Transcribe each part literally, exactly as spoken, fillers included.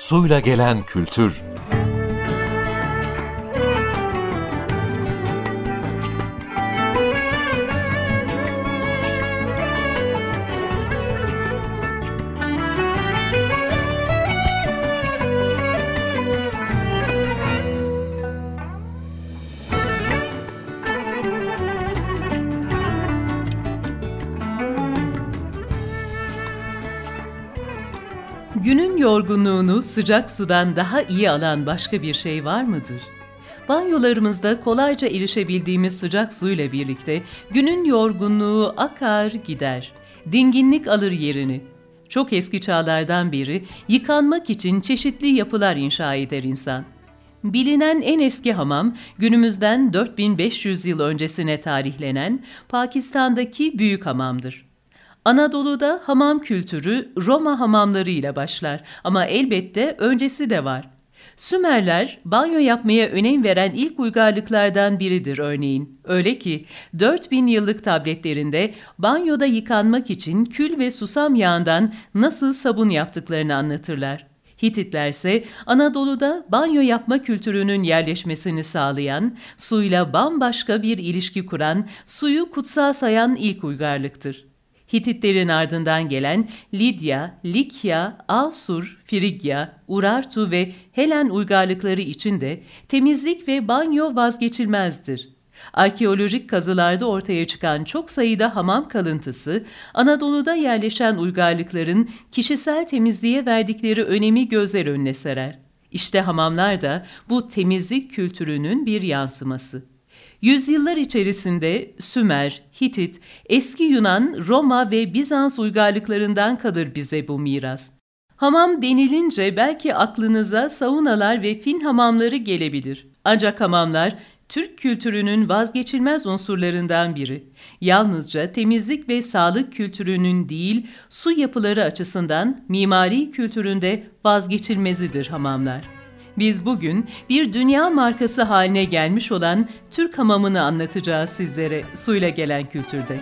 Suyla gelen kültür. Günün yorgunluğunu sıcak sudan daha iyi alan başka bir şey var mıdır? Banyolarımızda kolayca erişebildiğimiz sıcak suyla birlikte günün yorgunluğu akar gider. Dinginlik alır yerini. Çok eski çağlardan beri yıkanmak için çeşitli yapılar inşa eder insan. Bilinen en eski hamam, günümüzden dört bin beş yüz yıl öncesine tarihlenen Pakistan'daki Büyük Hamam'dır. Anadolu'da hamam kültürü Roma hamamları ile başlar ama elbette öncesi de var. Sümerler banyo yapmaya önem veren ilk uygarlıklardan biridir örneğin. Öyle ki dört bin yıllık tabletlerinde banyoda yıkanmak için kül ve susam yağından nasıl sabun yaptıklarını anlatırlar. Hititler ise Anadolu'da banyo yapma kültürünün yerleşmesini sağlayan, suyla bambaşka bir ilişki kuran, suyu kutsal sayan ilk uygarlıktır. Hititlerin ardından gelen Lidya, Likya, Asur, Frigya, Urartu ve Helen uygarlıkları için de temizlik ve banyo vazgeçilmezdir. Arkeolojik kazılarda ortaya çıkan çok sayıda hamam kalıntısı, Anadolu'da yerleşen uygarlıkların kişisel temizliğe verdikleri önemi gözler önüne serer. İşte hamamlar da bu temizlik kültürünün bir yansıması. Yüzyıllar içerisinde Sümer, Hitit, eski Yunan, Roma ve Bizans uygarlıklarından kalır bize bu miras. Hamam denilince belki aklınıza saunalar ve fin hamamları gelebilir. Ancak hamamlar Türk kültürünün vazgeçilmez unsurlarından biri. Yalnızca temizlik ve sağlık kültürünün değil, su yapıları açısından mimari kültüründe vazgeçilmezidir hamamlar. Biz bugün bir dünya markası haline gelmiş olan Türk hamamını anlatacağız sizlere suyla gelen kültürde.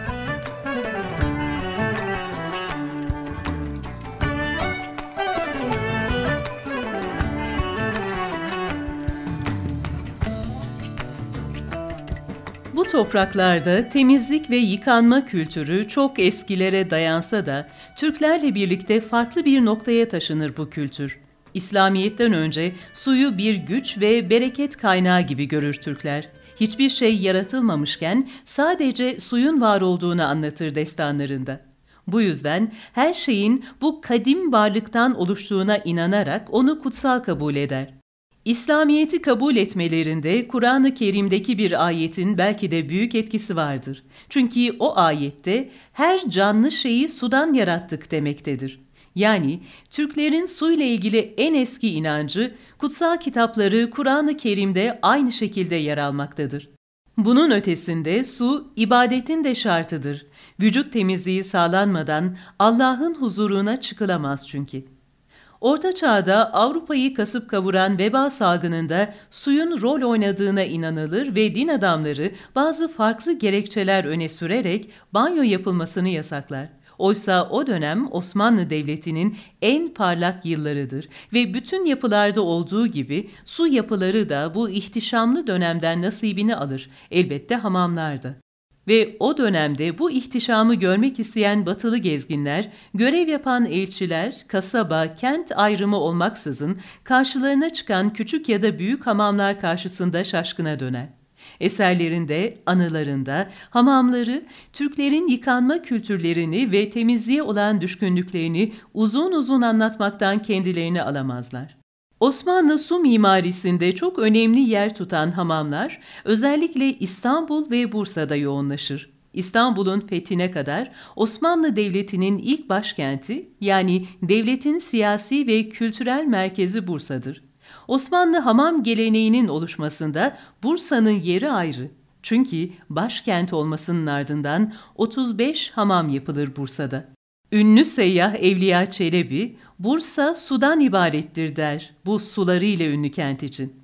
Bu topraklarda temizlik ve yıkanma kültürü çok eskilere dayansa da Türklerle birlikte farklı bir noktaya taşınır bu kültür. İslamiyet'ten önce suyu bir güç ve bereket kaynağı gibi görür Türkler. Hiçbir şey yaratılmamışken sadece suyun var olduğunu anlatır destanlarında. Bu yüzden her şeyin bu kadim varlıktan oluştuğuna inanarak onu kutsal kabul eder. İslamiyet'i kabul etmelerinde Kur'an-ı Kerim'deki bir ayetin belki de büyük etkisi vardır. Çünkü o ayette her canlı şeyi sudan yarattık demektedir. Yani Türklerin suyla ilgili en eski inancı, kutsal kitapları Kur'an-ı Kerim'de aynı şekilde yer almaktadır. Bunun ötesinde su, ibadetin de şartıdır. Vücut temizliği sağlanmadan Allah'ın huzuruna çıkılamaz çünkü. Orta Çağ'da Avrupa'yı kasıp kavuran veba salgınında suyun rol oynadığına inanılır ve din adamları bazı farklı gerekçeler öne sürerek banyo yapılmasını yasaklar. Oysa o dönem Osmanlı Devleti'nin en parlak yıllarıdır ve bütün yapılarda olduğu gibi su yapıları da bu ihtişamlı dönemden nasibini alır, elbette hamamlarda. Ve o dönemde bu ihtişamı görmek isteyen batılı gezginler, görev yapan elçiler, kasaba, kent ayrımı olmaksızın karşılarına çıkan küçük ya da büyük hamamlar karşısında şaşkına döner. Eserlerinde, anılarında, hamamları, Türklerin yıkanma kültürlerini ve temizliğe olan düşkünlüklerini uzun uzun anlatmaktan kendilerini alamazlar. Osmanlı su mimarisinde çok önemli yer tutan hamamlar, özellikle İstanbul ve Bursa'da yoğunlaşır. İstanbul'un fethine kadar Osmanlı Devleti'nin ilk başkenti, yani devletin siyasi ve kültürel merkezi Bursa'dır. Osmanlı hamam geleneğinin oluşmasında Bursa'nın yeri ayrı. Çünkü başkent olmasının ardından otuz beş hamam yapılır Bursa'da. Ünlü seyyah Evliya Çelebi, Bursa sudan ibarettir der bu sularıyla ünlü kent için.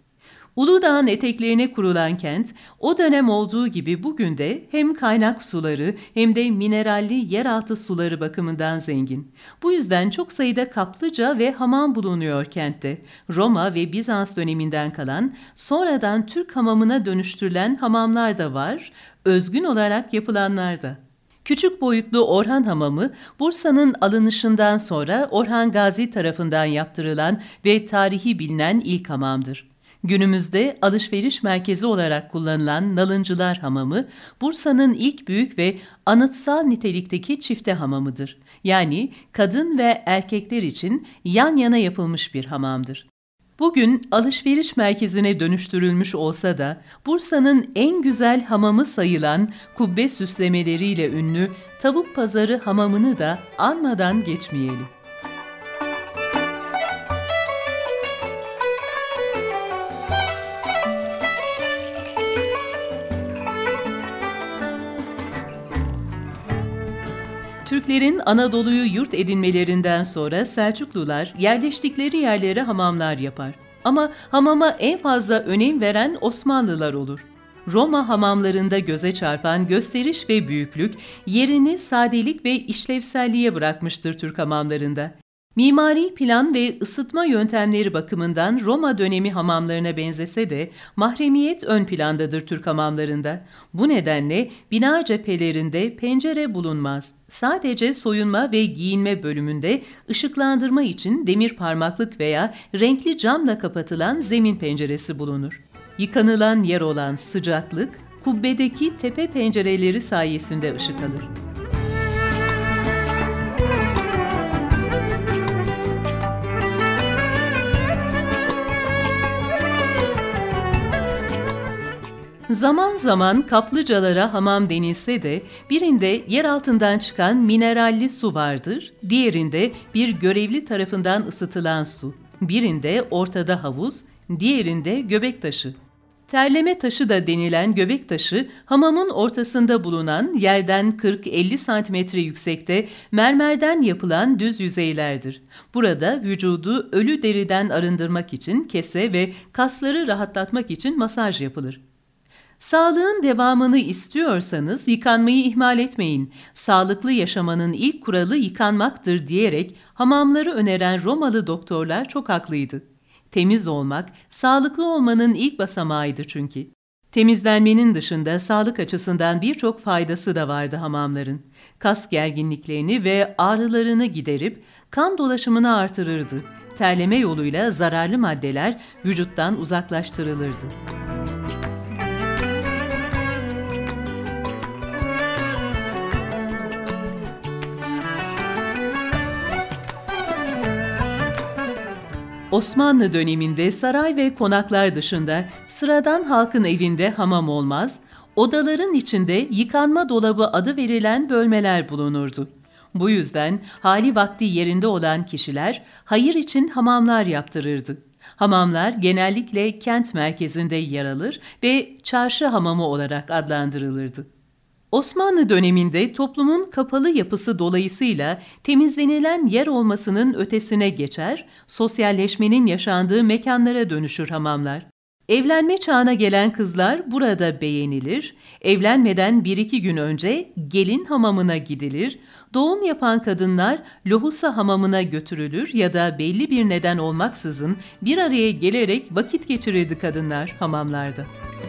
Uludağ'ın eteklerine kurulan kent, o dönem olduğu gibi bugün de hem kaynak suları hem de mineralli yeraltı suları bakımından zengin. Bu yüzden çok sayıda kaplıca ve hamam bulunuyor kentte. Roma ve Bizans döneminden kalan, sonradan Türk hamamına dönüştürülen hamamlar da var, özgün olarak yapılanlar da. Küçük boyutlu Orhan Hamamı, Bursa'nın alınışından sonra Orhan Gazi tarafından yaptırılan ve tarihi bilinen ilk hamamdır. Günümüzde alışveriş merkezi olarak kullanılan Nalıncılar Hamamı, Bursa'nın ilk büyük ve anıtsal nitelikteki çifte hamamıdır. Yani kadın ve erkekler için yan yana yapılmış bir hamamdır. Bugün alışveriş merkezine dönüştürülmüş olsa da Bursa'nın en güzel hamamı sayılan kubbe süslemeleriyle ünlü Tavuk Pazarı Hamamı'nı da anmadan geçmeyelim. Türklerin Anadolu'yu yurt edinmelerinden sonra Selçuklular yerleştikleri yerlere hamamlar yapar. Ama hamama en fazla önem veren Osmanlılar olur. Roma hamamlarında göze çarpan gösteriş ve büyüklük yerini sadelik ve işlevselliğe bırakmıştır Türk hamamlarında. Mimari plan ve ısıtma yöntemleri bakımından Roma dönemi hamamlarına benzese de mahremiyet ön plandadır Türk hamamlarında. Bu nedenle bina cephelerinde pencere bulunmaz. Sadece soyunma ve giyinme bölümünde ışıklandırma için demir parmaklık veya renkli camla kapatılan zemin penceresi bulunur. Yıkanılan yer olan sıcaklık, kubbedeki tepe pencereleri sayesinde ışık alır. Zaman zaman kaplıcalara hamam denilse de birinde yer altından çıkan mineralli su vardır, diğerinde bir görevli tarafından ısıtılan su, birinde ortada havuz, diğerinde göbek taşı. Terleme taşı da denilen göbek taşı, hamamın ortasında bulunan yerden kırk elli santimetre yüksekte mermerden yapılan düz yüzeylerdir. Burada vücudu ölü deriden arındırmak için kese ve kasları rahatlatmak için masaj yapılır. Sağlığın devamını istiyorsanız yıkanmayı ihmal etmeyin. Sağlıklı yaşamanın ilk kuralı yıkanmaktır diyerek hamamları öneren Romalı doktorlar çok haklıydı. Temiz olmak, sağlıklı olmanın ilk basamağıydı çünkü. Temizlenmenin dışında sağlık açısından birçok faydası da vardı hamamların. Kas gerginliklerini ve ağrılarını giderip kan dolaşımını artırırdı. Terleme yoluyla zararlı maddeler vücuttan uzaklaştırılırdı. Osmanlı döneminde saray ve konaklar dışında sıradan halkın evinde hamam olmaz, odaların içinde yıkanma dolabı adı verilen bölmeler bulunurdu. Bu yüzden hali vakti yerinde olan kişiler hayır için hamamlar yaptırırdı. Hamamlar genellikle kent merkezinde yer alır ve çarşı hamamı olarak adlandırılırdı. Osmanlı döneminde toplumun kapalı yapısı dolayısıyla temizlenilen yer olmasının ötesine geçer, sosyalleşmenin yaşandığı mekanlara dönüşür hamamlar. Evlenme çağına gelen kızlar burada beğenilir, evlenmeden bir iki gün önce gelin hamamına gidilir, doğum yapan kadınlar lohusa hamamına götürülür ya da belli bir neden olmaksızın bir araya gelerek vakit geçirirdi kadınlar hamamlarda.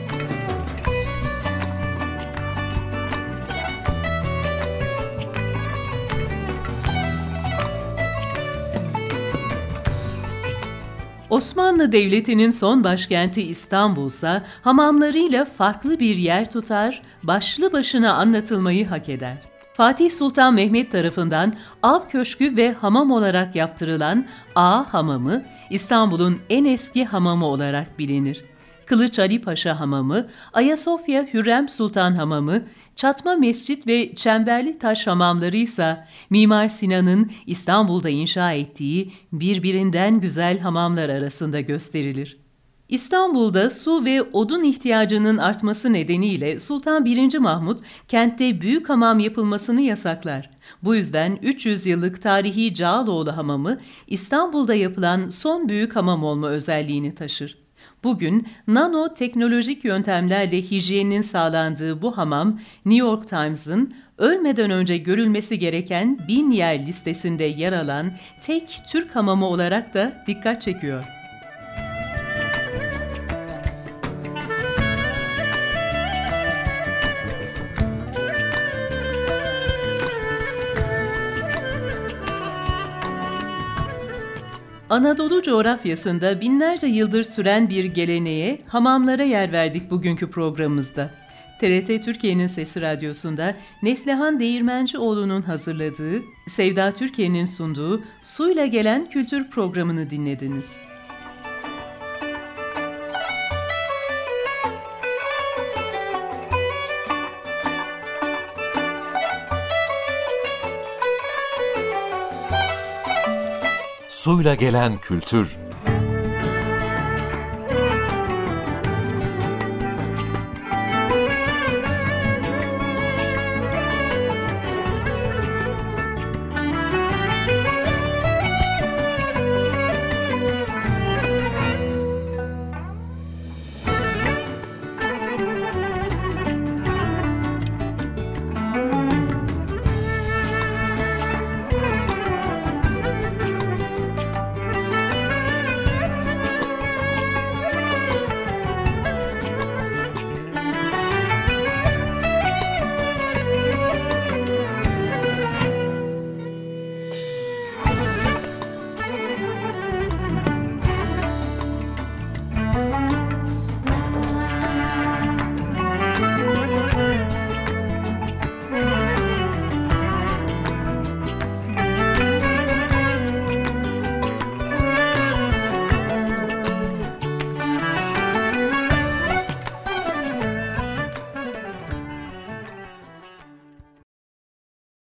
Osmanlı Devleti'nin son başkenti İstanbul'sa hamamlarıyla farklı bir yer tutar, başlı başına anlatılmayı hak eder. Fatih Sultan Mehmet tarafından av köşkü ve hamam olarak yaptırılan Ağa Hamamı, İstanbul'un en eski hamamı olarak bilinir. Kılıç Ali Paşa Hamamı, Ayasofya Hürrem Sultan Hamamı, Çatma Mescit ve Çemberli Taş hamamları ise Mimar Sinan'ın İstanbul'da inşa ettiği birbirinden güzel hamamlar arasında gösterilir. İstanbul'da su ve odun ihtiyacının artması nedeniyle Sultan birinci. Mahmut kentte büyük hamam yapılmasını yasaklar. Bu yüzden üç yüz yıllık tarihi Cağaloğlu Hamamı İstanbul'da yapılan son büyük hamam olma özelliğini taşır. Bugün nanoteknolojik yöntemlerle hijyenin sağlandığı bu hamam, New York Times'ın ölmeden önce görülmesi gereken bin yer listesinde yer alan tek Türk hamamı olarak da dikkat çekiyor. Anadolu coğrafyasında binlerce yıldır süren bir geleneğe, hamamlara yer verdik bugünkü programımızda. T R T Türkiye'nin Sesi Radyosu'nda Neslihan Değirmencioğlu'nun hazırladığı, Sevda Türkiye'nin sunduğu Suyla Gelen Kültür programını dinlediniz. Suyla Gelen Kültür